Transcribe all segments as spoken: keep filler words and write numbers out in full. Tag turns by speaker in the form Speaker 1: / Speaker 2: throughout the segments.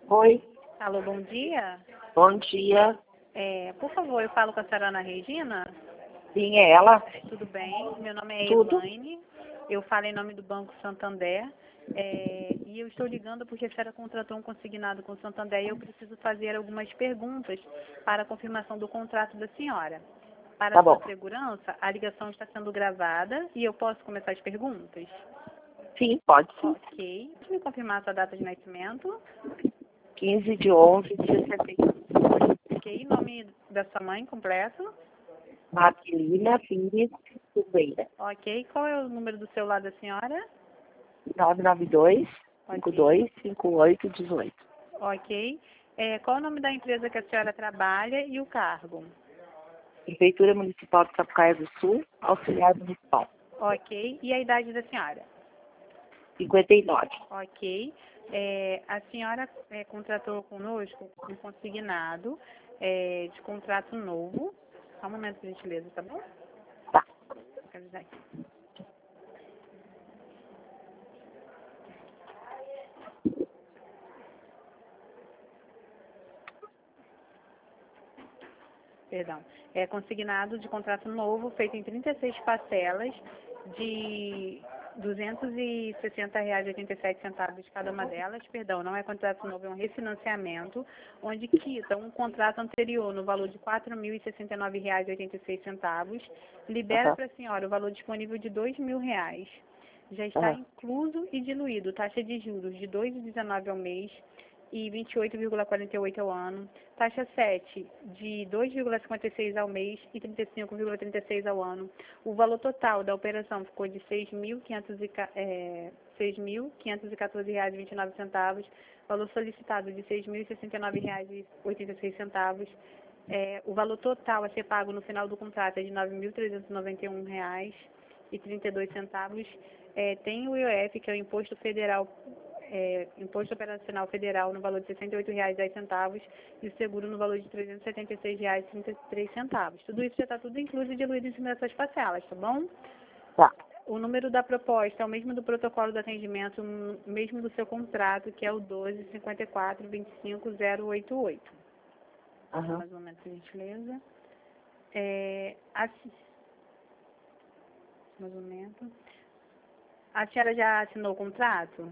Speaker 1: Oi,
Speaker 2: Alô, bom dia.
Speaker 1: bom dia.
Speaker 2: É, por favor, eu falo com a senhora Ana Regina.
Speaker 1: Sim, é ela?
Speaker 2: Tudo bem? Meu nome é
Speaker 1: Tudo?
Speaker 2: Elaine. Eu falo em nome do Banco Santander. É, e eu estou ligando porque a senhora contratou um consignado com o Santander e eu preciso fazer algumas perguntas para a confirmação do contrato da senhora. Para
Speaker 1: Tá
Speaker 2: a sua
Speaker 1: bom.
Speaker 2: segurança, a ligação está sendo gravada e eu posso começar as perguntas?
Speaker 1: Sim, pode sim.
Speaker 2: Ok. Pode me confirmar a sua data de nascimento?
Speaker 1: quinze de onze de sessenta e um.
Speaker 2: Ok. Nome da sua mãe completo?
Speaker 1: Marquelina Pires Silveira.
Speaker 2: Ok. Qual é o número do celular da senhora?
Speaker 1: nove nove dois, cinco
Speaker 2: Ok.
Speaker 1: dois, cinco oito um oito.
Speaker 2: Ok. É, qual é o nome da empresa que a senhora trabalha e o cargo?
Speaker 1: Prefeitura Municipal de Sapucaia do Sul, auxiliar municipal.
Speaker 2: Ok. E a idade da senhora?
Speaker 1: cinquenta e nove.
Speaker 2: Ok. É, a senhora é, contratou conosco um consignado é, de contrato novo. Só um momento, por gentileza, tá bom?
Speaker 1: Tá.
Speaker 2: Quero dizer aqui. Perdão. É consignado de contrato novo, feito em trinta e seis parcelas de duzentos e sessenta reais e oitenta e sete centavos cada uma delas. Perdão, não é contrato novo, é um refinanciamento, onde quita um contrato anterior no valor de quatro mil e sessenta e nove reais e oitenta e seis centavos, libera
Speaker 1: Aham.
Speaker 2: para a senhora o valor disponível de dois mil reais. Já está
Speaker 1: Aham.
Speaker 2: incluso e diluído taxa de juros de dois vírgula dezenove ao mês e vinte e oito vírgula quarenta e oito ao ano, taxa sete de dois vírgula cinquenta e seis ao mês e trinta e cinco vírgula trinta e seis ao ano. O valor total da operação ficou de seis mil quinhentos e quatorze reais e vinte e nove centavos, valor solicitado de seis mil e sessenta e nove reais e oitenta e seis centavos. É, o valor total a ser pago no final do contrato é de nove mil trezentos e noventa e um reais e trinta e dois centavos. É, tem o I O F, que é o Imposto Federal É, Imposto Operacional Federal no valor de sessenta e oito reais e dez centavos e o seguro no valor de trezentos e setenta e seis reais e trinta e três centavos. Tudo isso já está tudo incluso e diluído em cima dessas parcelas, tá bom?
Speaker 1: Tá.
Speaker 2: O número da proposta é o mesmo do protocolo do atendimento, o mesmo do seu contrato, que é o doze cinquenta e quatro vinte e cinco zero oito oito.
Speaker 1: Aham.
Speaker 2: Mais um momento, por gentileza. É, a, mais um momento. A senhora já assinou o contrato?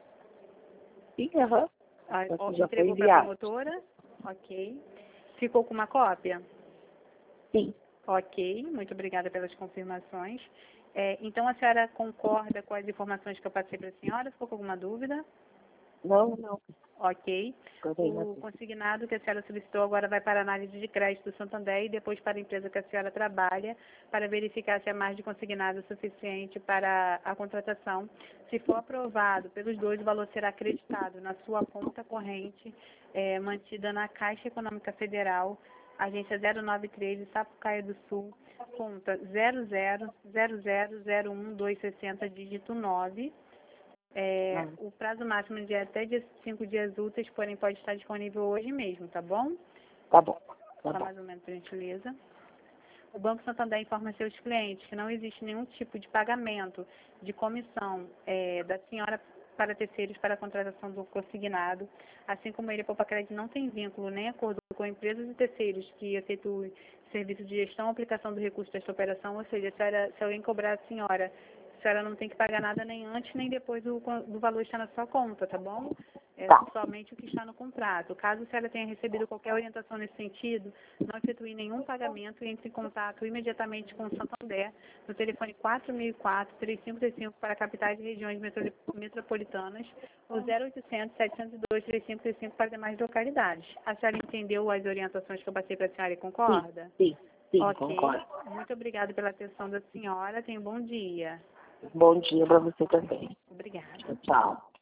Speaker 1: Sim, aham.
Speaker 2: Ah, ó,
Speaker 1: Isso já foi
Speaker 2: entregou para a
Speaker 1: enviado.
Speaker 2: promotora? Ok. Ficou com uma cópia?
Speaker 1: Sim.
Speaker 2: Ok, muito obrigada pelas confirmações. É, então, a senhora concorda com as informações que eu passei para a senhora? Ficou com alguma dúvida?
Speaker 1: Não, não.
Speaker 2: Ok.
Speaker 1: Acordei na
Speaker 2: O consignado que a senhora solicitou agora vai para a análise de crédito do Santander e depois para a empresa que a senhora trabalha para verificar se a margem de consignado é suficiente para a contratação. Se for aprovado pelos dois, o valor será acreditado na sua conta corrente, eh, mantida na Caixa Econômica Federal, agência zero nove três, Sapucaia do Sul, conta zero zero zero zero zero um dois seis zero, dígito nove. É,
Speaker 1: Não.
Speaker 2: o prazo máximo de até de cinco dias úteis, porém pode estar disponível hoje mesmo, tá bom?
Speaker 1: Tá bom. Tá
Speaker 2: Só
Speaker 1: bom.
Speaker 2: mais um momento, por gentileza. O Banco Santander informa seus clientes que não existe nenhum tipo de pagamento de comissão é, da senhora para terceiros para a contratação do consignado, assim como ele, a Poupa Crédito, não tem vínculo nem acordo com empresas e terceiros que efetuem serviço de gestão ou aplicação do recurso desta operação, ou seja, se, era, se alguém cobrar a senhora, a senhora não tem que pagar nada nem antes nem depois do, do valor estar na sua conta, tá bom? É
Speaker 1: Tá.
Speaker 2: somente o que está no contrato. Caso a senhora tenha recebido qualquer orientação nesse sentido, não efetue nenhum pagamento e entre em contato imediatamente com o Santander no telefone quatro mil e quatro, três cinco três cinco para capitais e regiões metro- metropolitanas ou zero oitocentos, setecentos e dois, três cinco três cinco para demais localidades. A senhora entendeu as orientações que eu passei para a senhora e
Speaker 1: Sim,
Speaker 2: concorda?
Speaker 1: sim, sim,
Speaker 2: Ok.
Speaker 1: concordo.
Speaker 2: Muito obrigada pela atenção da senhora. Tenha um bom dia.
Speaker 1: Bom dia pra você também.
Speaker 2: Obrigada.
Speaker 1: Tchau.